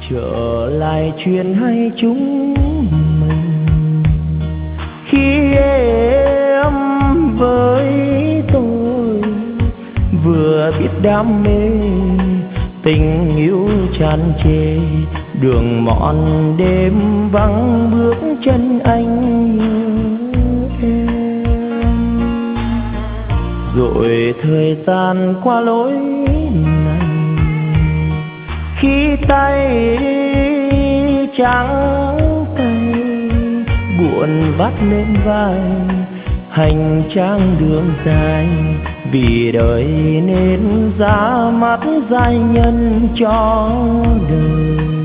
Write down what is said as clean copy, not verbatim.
trở lại chuyện hay chúng mình khi em với tôi vừa biết đam mê tình yêu tràn trề đường mòn đêm vắng bước chân anh nhớ em rồi thời gian qua lối này khi tay trắng tay buồn vắt lên vai hành trang đường dài vì đời nên ra mắt giai nhân cho đời